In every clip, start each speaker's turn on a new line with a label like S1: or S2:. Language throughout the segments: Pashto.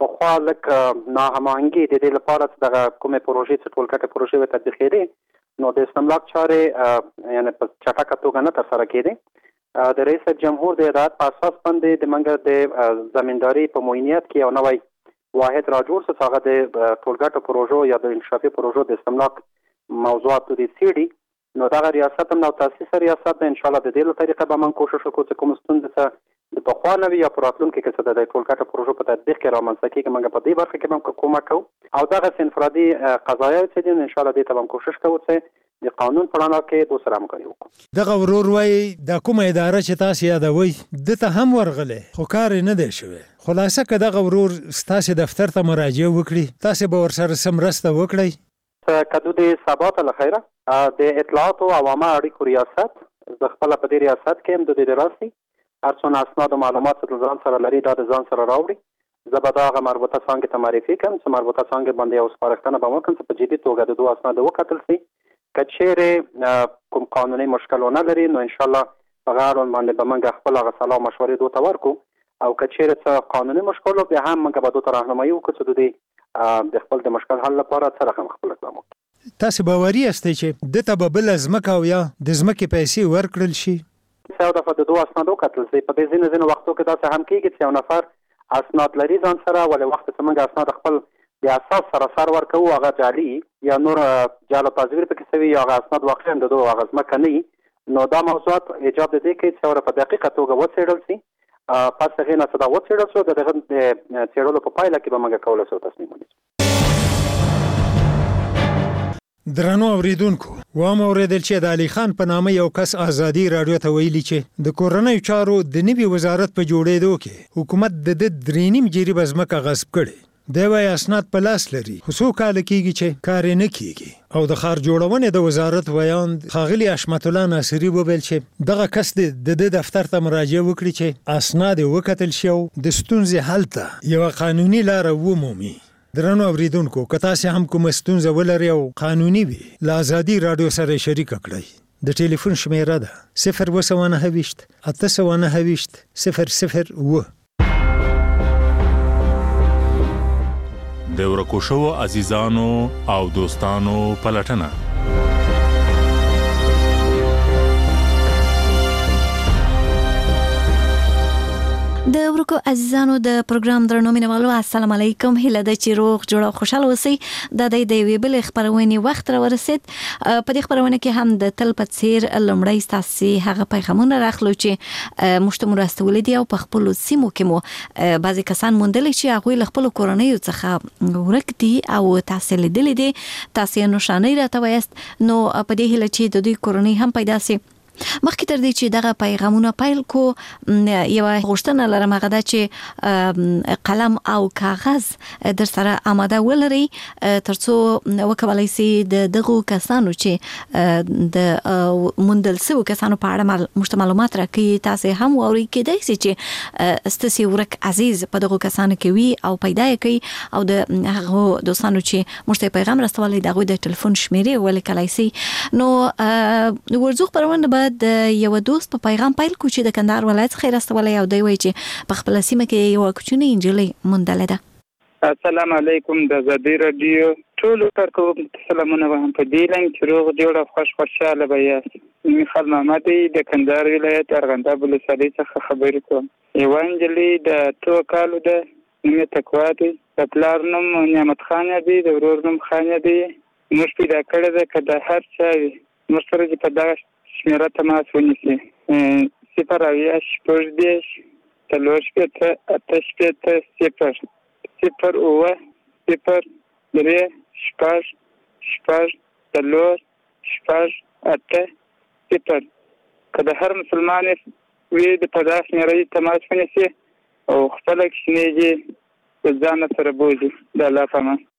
S1: پخوا لکه ناهماهنګي د دې لپاره چې دغه کومې پروژې چې ټولګټه پروژې ورته تطبیقېدې نو د استملاک چارې یعنې په چټکه توګه نه ترسره کېدې. د رئیس جمهور د هدایت په اساس باندې د منګه د زمینداري په معینیت کې یو نوی واحد را جوړ شو، هغه د ټولګټه پروژو یا د انکشافي پروژو د استملاک موضوعاتو د څېړي. نو دغه ریاست هم نو تاسیس ریاست ده، انشاءالله د دې له طریقه به من کوشش وکړو چې کوم ستونزې ته د پخوا نه وي یا په راتلونکي کې چې د ټولګټه پروژو په تطبیق کې رامنځته کېږي موږ په دې برخه کې هم کومک کوو. او دغسې انفرادي قضایا چې دي انشاءالله دې ته به هم کوشش کوو چې د قانون په رڼا کې دوی سره همکاري وکړو.
S2: دغه ورور وایي دا کومه اداره چې تاسو یادوئ دته هم ورغلی خو کار یې نه دی شوی. خلاصه که دغه ورور ستاسې دفتر ته مراجعه وکړي تاسې به ورسره څه مرسته وکړئ؟
S1: کدو د سبا ته له خیره د اطلاعاتو او عامه اړیکو ریاست د خپله په دې ریاست کې هم د دې راسي هر څونه اسناد او معلومات چې ځان سره لري دا د ځان سره راوړي. زه به د هغه مربوطه څانګې ته معرفي کړم چې مربوطه څانګې باندې یو سپارښتنه به وکړم چې په جدي توګه د دوه اسنادو وکتل شي. که چیرې کوم قانوني مشکل ونه لري نو انشاءالله په هغه اړوند باندې به موږ خپل هغه سلا او مشورې دوی ته ورکړو. او که چیرې څه قانوني مشکل بیا هم موږ به دوی ته راهنمایي وکړو چې دوی د خپل د مشکل حل لپاره څه رقم خپل اقدام وکړي.
S2: تاسو باوري یاستئ چې دته به بله ځمکه او یا د ځمکې پیسې ورکړل شي؟
S1: یو دفعه د دوه اسناد وکتل شي. په دې ځینو وختو کې داسې هم کېږي چې یو نفر اسناد لري ځان سره ولې وخت چې موږ اسناد خپل د اساس سره سر ورکوو هغه جعلي یا نور جعل تزویر پکې شوي یا هغه اسناد واقعا د دوه هغه ځمکه نه وي. نو دا موضوعات ایجاب د دې کوي چې ور په دقیقه توګه وڅېړل شي. پس هغې نه چې دا وڅېړل شو د دغه د څېړلو په پایله کې به موږ کولی شو تصمیم ونیسو.
S2: درنو اوریدونکو وام اوریدل چې د علي خان په نامه یو کس ازادي رادیو ته ویلي چې د کورنیو چارو د نوي وزارت په جوړېدو کې حکومت د 3.5 جریبه ځمکه غصب کړي. دی وایي اسناد په لاس لري خو څو کاله کېږي چې کار یې نه کېږي. او د ښار جوړونې د وزارت ویاند ښاغلي حشمت الله ناصري وویل چې دغه کس د دفتر ته مراجعه وکړي چې اسناد یې وکتل شي او د ستونزې حل ته یوه قانوني لاره ومومي. درنو اوریدونکو که تاسې هم کومه ستونزه ولرئ او قانوني وي له ازادي رادیو سره شریکه کړئ. د ټلیفون شمیره ده 029 829 001.
S3: د ورکو شوو عزیزانو او دوستانو پلټنه.
S4: د ورکو عزیزانو د پروګرام درنو مینوالو السلام علیکم. هیله ده چې روغ جوړ او خوشاله اوسئ. د یوې بلې خپرونې وخت راورسید. په دې خپرونه کې هم د تل په څیر لومړی ستاسو هغه پیغامونه راخلو چې موږ ته مرستولې دي او په خپل سیمو کې مو بعضی کسان موندل چې هغه له خپل کورنیو څخه ورک دي او تاسو لیدلې دي تاسو نشانه راته وایست. نو په دې هیله چې د دوی کورنۍ هم پیدا سي. مخکې تر دې چې دغه پیغامونه پیل کو یو غوښتنه لرم هغه ده چې قلم او کاغذ در سره آماده ولرئ ترڅو وکولای شئ د دغو کسانو چې د موندل شویو کسانو په اړه معلومات راکړي. تاسو هم واورئ کېدای شي چې ستاسو ورک عزیز په دغو کسانو کې وي او پیدا یې کړي او د هغو دوستانو چې موږ ته پیغام راستولی د هغوی د ټلیفون شمیرې ولیکلی شي. نو ورځو خپرونه به د یو دوست په پیغام پیل کو چې د کندهار ولایت څخه راستولی او دی وایي چې په خپله سیمه کې یوه کوچنۍ نجلۍ موندلې ده.
S5: السلام علیکم د ازادي راډیو ټولو کارکوونکو سلامونه وایم په دې لاین چې روغ جوړ او خوشحاله به یاست. میخال محمدی د کندهار ولایت ارغنداب ولسوالۍ څخه خبرې کوم. یوه نجلۍ د 2 کالو ده، نوم یې تقوا دی، د پلار نوم نعمت خان دی، د ورور نوم خان دی. موږ پیدا کړې ده که د هر چا وي موږ سره چې په دغه شمیره تماس ونیسي 0 شپږ 3 شپېته 8 شپېته 0 0 0 3 شپږ شپږ 4 شپږ 8 0. که د هر مسلمان وي د په دغه شمیره تماس ونیسي او خپله کوچنۍ د ځان سره بوځي. د الله په امان.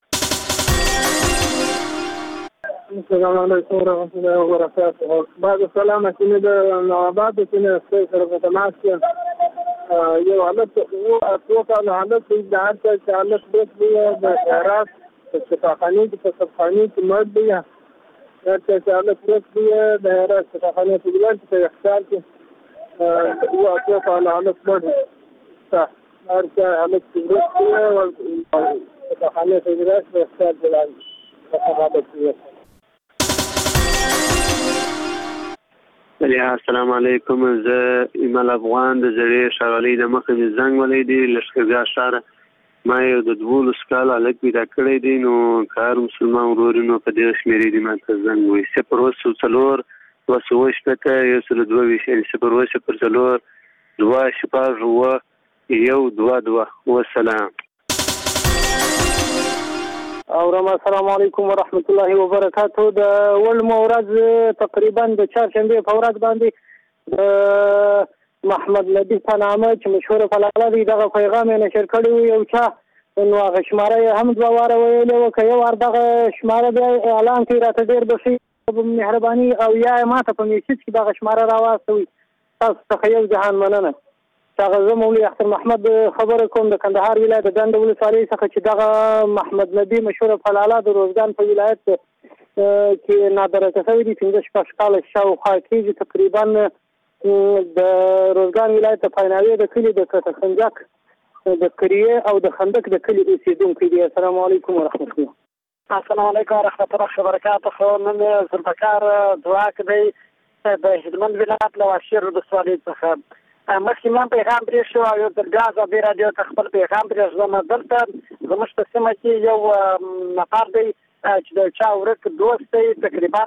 S6: السلام علیکم ورحمۃ اللہ وبرکاتہ. بعد السلام چې د نواباد چې سره په تماس کې یو حالت او اتوقع حالت د هر حالت د خیرات شفاخانه د صفخانه کې مرد دی چې حالت دی د خیرات شفاخانه کې د اختیار کې او اتوقع حالت مرد ارجع على التجربه وخليت الناس يستعجلوا
S7: السلام علیکم. زه ایمل افغان د زړې شاولې د مخې د زنګ ولې دی لښکرګاه شهر. ما یو د 12 کال هلک پیدا کړی دی، نو کار مسلمان ورورینو په دې شمیرې دی ما ته زنګ وایي 0 2 شپېته 122 0 2 شپږ 1 2 والسلام.
S6: السلام علیکم ورحمت الله وبرکاته. د ولمو ورځ تقریبا د چهارشنبې په ورځ باندې د محمد نبی په نامه چې مشهور فلاله دی دغه پیغام یې نشر کړی و. یو چا نو هغه شماره یې هم 2 واره ویلې وه، که یو وار دغه شماره بیا اعلان کړي راته ډېر بخي مهرباني، او یا یې ما ته په میسج کې دغه شماره راواستوي. تاسو څخه یو جهان مننه. هغه زه مولوي اختر محمد خبره کوم د کندهار ولایت د ډنډ ولسوالۍ څخه چې دغه محمد نبی مشهور فلاله د روزګان په ولایت کې نادرکه شوی دی. 15 کاله شاوخوا کېږي. تقریبا د روزګان ولایت د پایناوي د کلي د خنجک د کریه او د خندق د کلي اوسیدونکی دی. السلام علیکم ورحمت الله.
S8: السلام علیکم ورحمت الله وبرکاته. نن زلفکار دعا کوي د هلمند ولایت له واشیر ولسوالۍ څخه مخکې من پیغام پرې شو او یو ځل بیا ازادي راډیو ته خپل پیغام پرېږدم. دلته زموږ په سیمه کې یو نفر دی چې د چا ورک دوست دی، تقریبا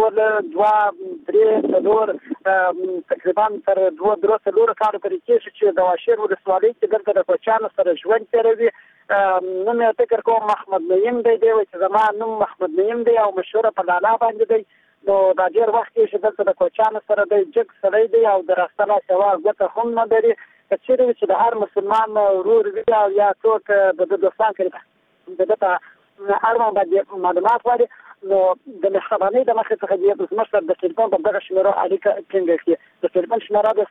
S8: 2-3 تقریبا تر 2-3 کالو پورې کېږي چې د واشیر ولسوالۍ کې دلته د کوچیانو سره ژوند تېروي. نوم یې فکر کوم محمد نعیم دی چې زما نوم محمد نعیم دی او مشهوره په لالا باندې دی. نو دا ډېر وخت کې چې دلته د کوچیانو سره دی جګ سړی دی او د راستنه سوا ګوته هم نه لري. که چېرې وي چې د هر مسلمان ورور وي او یا څوک د ده دوستان کې د ده په اړوند باندې معلومات غواړي، نو د مهربانۍ د مخې څخه دې زموږ سره د ټلیفون په دغه شمېرو اړیکه ټینګه کړي. د ټلیفون شمېره د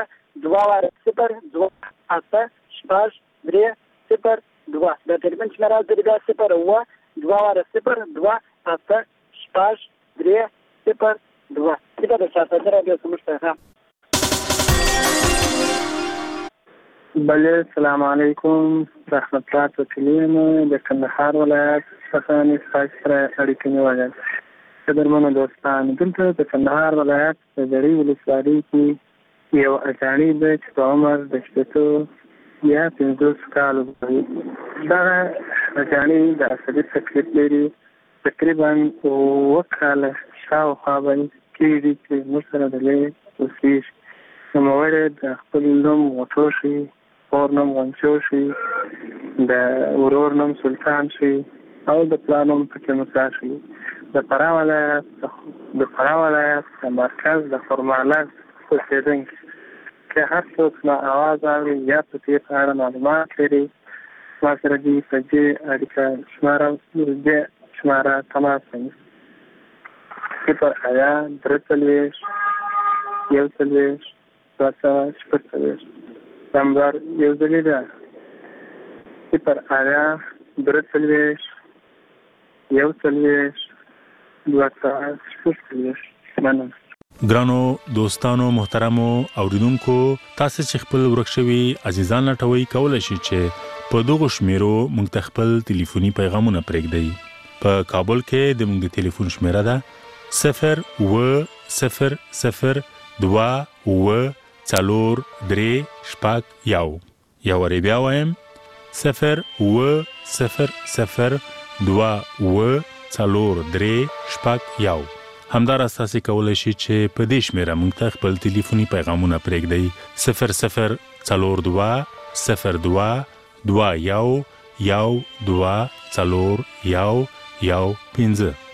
S8: 0 2 0 3 0 د ټلیفون شمېره د 0 2 3 0 د چاپېریال راډیو زموږ پیغام.
S6: بله السلام علیکم رحمت الله تکلیم د کندهار ولایت څخه نسبت سره اړیکه نیولې. قدرمنو دوستان، دلته د کندهار ولایت د زړې ولسوالۍ کې یو اجاڼي دی چې په عمر د 15 یا 50 کالو دی. دغه اجاڼي د عصبي تکلیف لري. تقریبا 2 کاله شاوخوا باندې کېږي چې موږ سره د لرې اوسېږي. نوموړی د خپل نوم غوټو شي، خور نوم غنچو شي، د ورور نوم سلطان شي او د پلار نوم پکې موسی شي. د فراه ولایت د مرکز د خرمالک اوسېدونکی که هر څوک ما اواز اوري یا په دې په اړه معلومات لري، ما سره دې په دې اړیکه شماره تماس ونیسي. 0 3 1 2 نمبر یو ځلې ده 0 3 1 2
S3: ګرانو دوستانو محترمو اوریدونکو، تاسو چې خپل ورکشوي عزیزان لټوي کولای شئ چې په دغه شمیرو موږ ته خپل ټلیفوني پیغامونه پرېږدئ. په کابل کې د موږ د ټلیفون شمیره ده 0 0 0 2 4 3 1 یا وربیا وایم 0 0 0 2 4 3 1. همدار اساسي کولای شي چې په دې شمیره موږ ته خپل ټلیفوني پیغامونه پرېږدئ 00 42 02 21 2 4 1 5.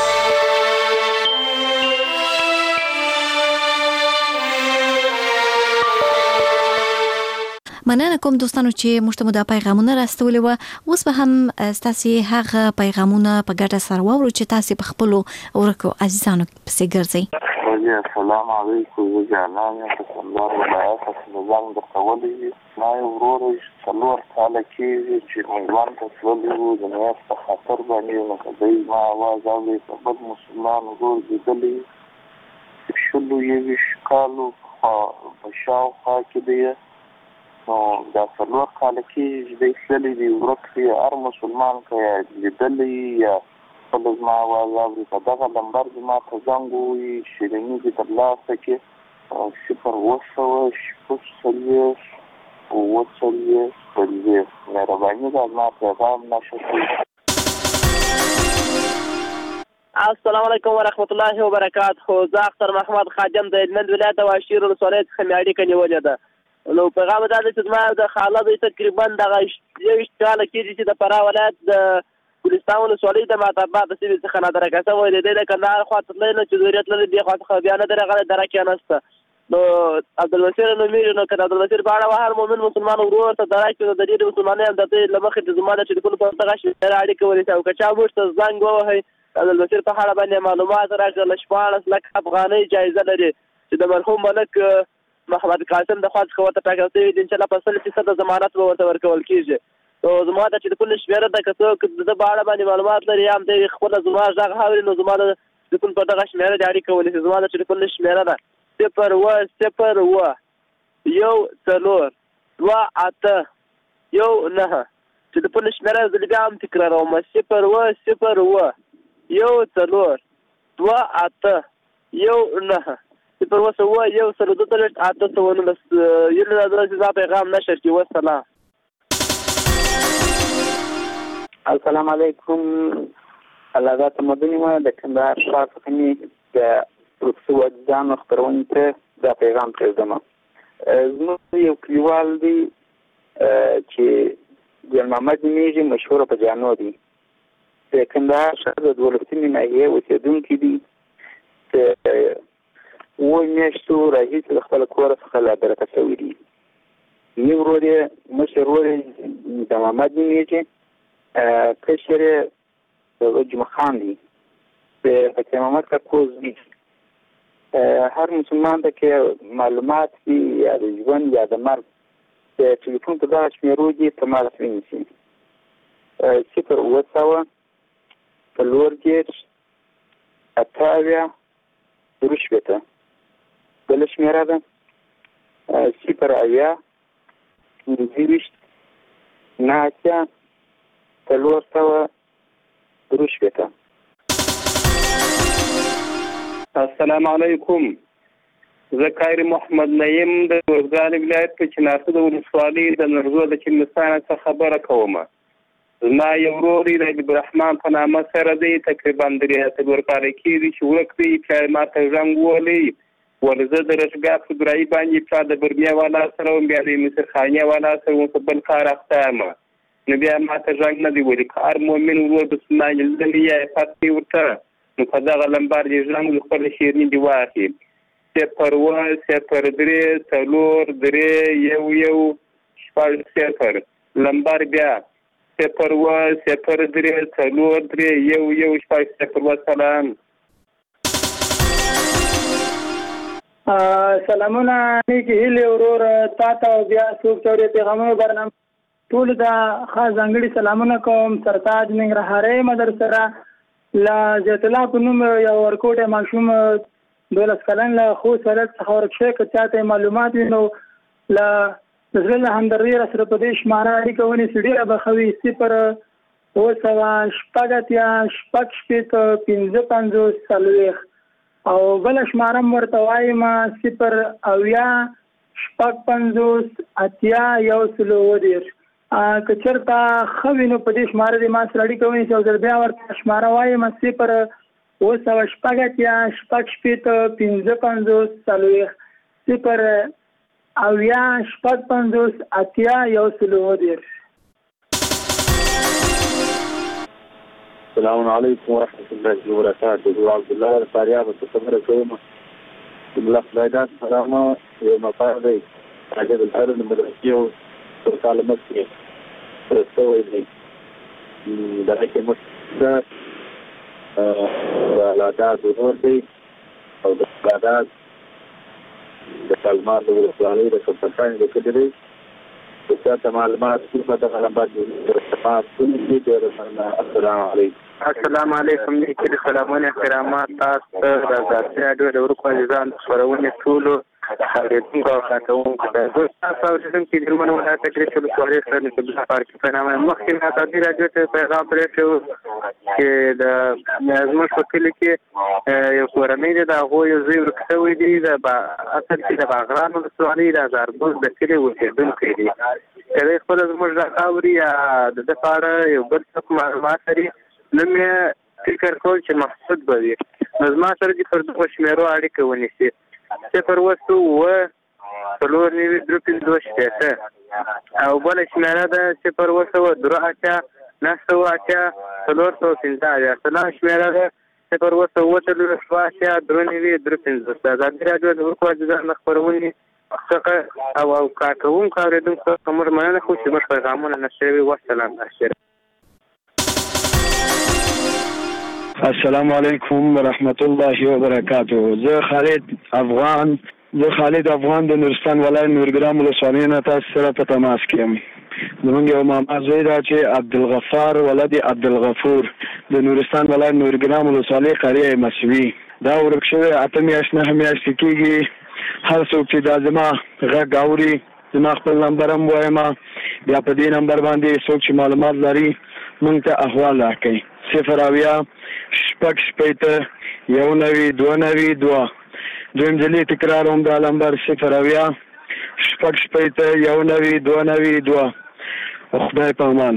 S4: مننه کوم دوستانو چې مشته مو د پیغامونه راستولې و. اوس به هم تاسو هغه پیغامونه په ګډه سره وورو چې تاسو په خپل ورکو عزیزانو پسې ګرځئ.
S9: السلام علیکم وجعلنا الله ولایت سلام د قولي ما ورور څلور کاله کې چې موږ ته څلور د نه په خاطر باندې نو کوي ما आवाज اوري په بد مسلمان ورور دې شلو یې شکالو په شاو کې دی نو دا څلور کاله کېږي دی تللی دی ورک دی هر مسلمان که لیدلی یا خپل زما اواز اوري په دغه نمبر زما ته زنګ ووهي شیریني دې ترلاسه کړي 0 مهرباني ده زما پیغام نشه کړي.
S10: السلام علیکم ورحمت الله وبرکاته. زه اختر محمد خادم د هلمند ولایت د واشیر ولسوالۍ څخه مې اړیکه نیولې ده. نو پیغام دا دی چې زما د خاله دوی تقریبا دغه 20 کاله کېږي چې د فراه ولایت د ګلستان ولسوالۍ د ماتاباد د سیمې څخه نادرکه شوی دی. دی د کندهار خوا ته تللی نو چې ضرورت لري دې خوا څخه بیا نه دی راغلی دره کې نسته. نو عبدالبصیر نومېږي. نو که د عبدالبصیر په اړه هر مؤمن مسلمان ورور ته دره کې د ډېرې مسلمانۍ هم د دې له مخې د زما د ټلیفون په دغه شمېره اړیکه ونیسي او که چا موږ ته زنګ ووهئ عبدالبصیر په اړه باندې معلومات راکړه. 14 لک افغانۍ جایزه لري چې د مرحوم ملک محمد قاسم د خوا څخه ورته ټاکل شوي دي. انشاءالله په 100% ضمانت به ورته ورکول کېږي. نو زما د ټلیفون شمېره ده که څوک د ده په اړه باندې معلومات لري یا هم دی خپله زما غږ اوري نو زما د ټلیفون په دغه شمېره د اړیکه ونیسي. زما د ټلیفون شمېره ده 010128289. ټلیفون شمېره زه بیا هم تکراروم 010128289. پیغام نشر کی. والسلام.
S5: السلام علیکم. الله تمدنی ما د کندهار ښار څخه مې د پروفیسور وجدان خپرونې ته دا پیغام پرېږدم. زموږ یو کلیوال دی چې ګل محمد نومېږي، مشهور په جانو دی. د کندهار ښار د 12مې ناحیې اوسېدونکی دی. 7 میاشتو راهیسې د خپل کور څخه لابرکه شوی دی. یو ورور یې مشر ورور یې د محمد نومېږي، کشر یې جمعه خان دی. د فقیر محمد کاکوز دی. هر مسلمان ته کې معلومات وي یا د ژوند یا د مرګ د ټلیفون په دغه شمېرو دي تماس ونیسي. 0 4 بله شمېره ده 0
S11: السلام علیکم. زه قاری محمد نعیم د ورزګان ولایت په چنارسد ولسوالۍ د نرزو د چمنستان څخه خبره کوم. زما یو ورور د عبدالرحمن په نامه سره دی. تقریبا 3 کاله کېږي چې ورک دی. چې ما ته زنګ ووهلی ولې زه د رشګاه په ګرایي باندې پلا د برمیا والا سره وم، بیا د مصرخانې والا سره وم، په بل کار اخته یم. نو بیا ما ته زنګ نه دی وهلی. که هر مؤمن ورور مسلمان لیدلی یا پاتې ورته نو په دغه لمبار دې زنګ د خپل شیریني دې واخلي. 0 0 لمبار بیا 0 سلام.
S6: سلامونه نیکی هیلې ورور تا ته او بیا څوک چې پیغامونو برنامه ټول دا خاص ځانګړي سلامونه کوم. سرتاج ننګرهارۍ مدرسه له زیت الله په نوم یو ورکوټی ماشوم 12 کلن له خوست ولایت څخه ورک شوی. که چاته معلومات وي نو له زړه له همدردۍ راسره په دې شماره اړیکه ونیسي ډېره به ښه وي. 0 او بله شماره م ورته وایم 0 که چېرته ښه وي نو په دې شماره دې ما سره اړیکه ونیسي او زه بیا ورته شماره وایم 0
S12: السلام علیکم ورحمۃ اللہ وبرکاتہ. عبد الله فاریاب ته خبره کوم. الله خدایداد سلام یو مقام دی راځي د هر مدرسې او تعلیمات کې سوي دی دا کې مستر ولادات ورور دی او د ولادات د تعلیمات د ولادت د کمپاین د کډري د معلومات په دغه باندې السلام علیکم.
S5: السلام علیکم. نیکی سلامونه احترامات تاسو د ذاتي راډیو د ورکو عزیزان خبرونه ټول اوریدونکو او کارکوونکو ته زه ستاسو اوریدونکي د هلمند ولایت د ګرېس ولسوالۍ څخه نصیب الله فاروقي په نامه مخکې مې ازادي راډیو ته پیغام پرېښی و چې زموږ په کلي کې یو کورنۍ دی د هغو یو زوی ورک شوی دی اصل کې د باغران ولسوالۍ د هزاربوز د کلي اوسېدونکی دی که دی خپله زموږ غږ اوري یا د ده په اړه یو بل څوک معلومات لري نو مې فکر کول چې محسود به وي نو زما سره دې پر دغو شمېرو اړیکه ونیسي 0 او بله شمېره ده 0 سلام شمېره ده 0 ازادي راډیو د حقوقو عزیزانو د خپرونې څخه او کارکوونکو اورېدونکو څخه موږ مننه کوو چې موږ پیغامونه نشروي. والسلام.
S13: السلام علیکم ورحمت الله وبرکاته. زه خالد افغان د نورستان ولایت نورګرام ولسوالۍ نه تاسو سره په تماس کې یم. زمونږ یو ماما زوی دا چې عبدالغفار ولد عبدالغفور د نورستان ولایت نورګرام ولسوالۍ قریه مسوي دا ورک شوی 8 میاشتې 9 میاشتې کېږي. هر څوک چې دا زما غږ اوري زما خپل نمبر هم وایم بیا په دې نمبر باندې څوک چې معلومات لري موږ ته احوال راکړي 0 دویم ځلې تکرار هم دا نمبر 0 خدای په امان.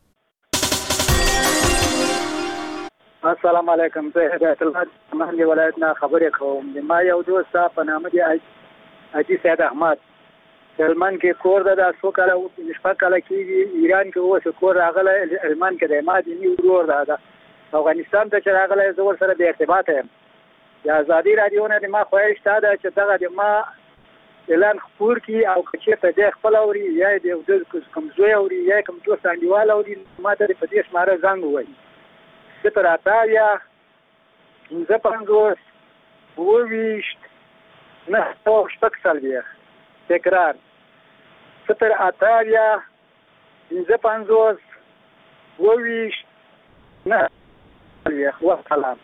S8: السلام علیکم. زه هدایت الله د ولایت نه خبرې کوم. ما یو دوست په نامه دی حاجي سید احمد هلمند کې کور ده د څو کاله شپږ کاله کېږي ایران کې اوس کور راغلی هلمند کې دی ما دیني ورور ده افغانستان ته چې راغلی زه ورسره بې ارتباطه یم. د ازادي راډیو نه د ما خواهش دا ده چې دغه د ما اعلان خپور کړي او که چېرته دی خپل اوري یا د کوم زوی اوري یا کوم دوست انډیوال اوري ما ته په دې شماره زنګ ووایي 0 تکرار 0 والسلام.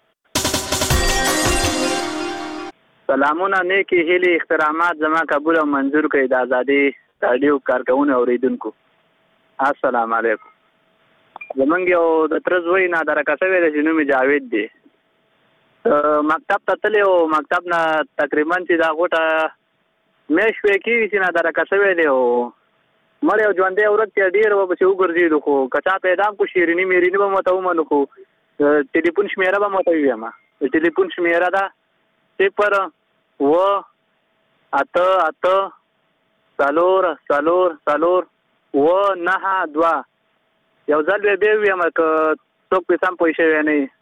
S5: سلامونه نیکی هیلې احترامات زما قبول او منظور کړئ د ازادي راډیو کارکوونکو اوریدونکو. السلام علیکم. زمونږ یو د تره زوی نادرکه شوی دی چې نوم یې جاوید دی. مکتب ته تللی و مکتب نه تقریبا چې دا غوټه میاشت شوی کېږي چې نادرکه شوی دی او مړی او ژوندی ورک دی ډېر ورپسې وګرځېدو خو که چا پیدا هم کړو شیریني میریني به مو ورته ومنو خو ټلیفون شمېره به مو ورته ووایم. د ټلیفون شمېره ده 0 9 یو ځل بیا ووایم که څوک پې سم پوه شوی نه وي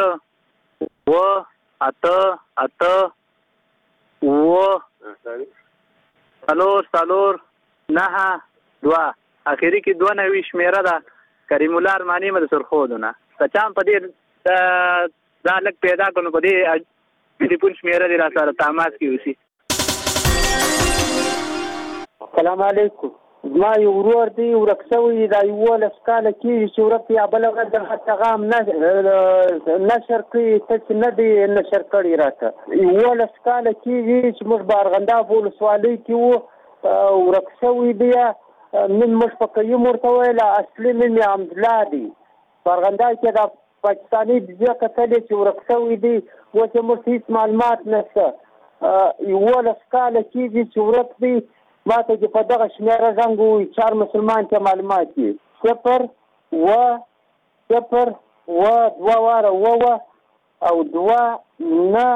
S5: 0 اخري کې 92 شمېره ده کریم الله ارماني مې د سرخودو نه که چا هم په دې دا لږ پیدا کړو په دې ټلیفون شمېره دې را سره تماس کې اوسي.
S14: السلام علیکم. زما یو ورور دی ورک شوی دا 11 کاله کېږي چې ورک یا بله ورځ دغه پیغام نشر کړي ته چې نه دی نشر کړی راته 11 کاله کېږي چې موږ په ارغنداب ولسوالۍ کې وو ورک شوی دی نن موږ په قیم ورته ویله اصلي نوم یې حمدالله دی په ارغنداب کې دا پاکستاني بیا کتلې چې ورک شوی دی اوس یې موږ هېڅ معلومات نشته 11 کاله کېږي چې ورک دی ما ته چې په دغه شمېره زنګ ووایي 4 مسلمان ته معلومات دي 0 او 2 9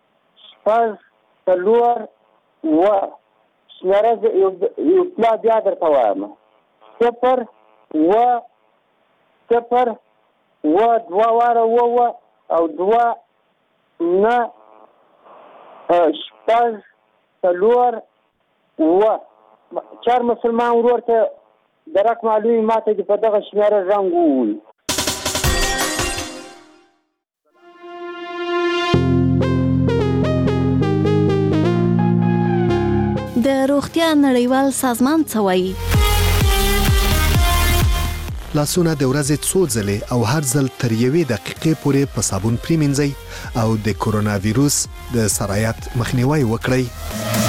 S14: شمېره یو اطلاع بیا درته وایم 0 او 2 9 4 مسلمان ورور ته درک معلومي ما ته چې په دغه شمېره زنګ ووایي.
S4: د روغتیا نړیوال سازمان څه وایي؟
S15: لاسونه د ورځې څو ځلې او هر ځل تر 1 دقیقې پورې په صابون پریمنځئ او د کورونا وایروس د سرایت مخنیوي وکړئ.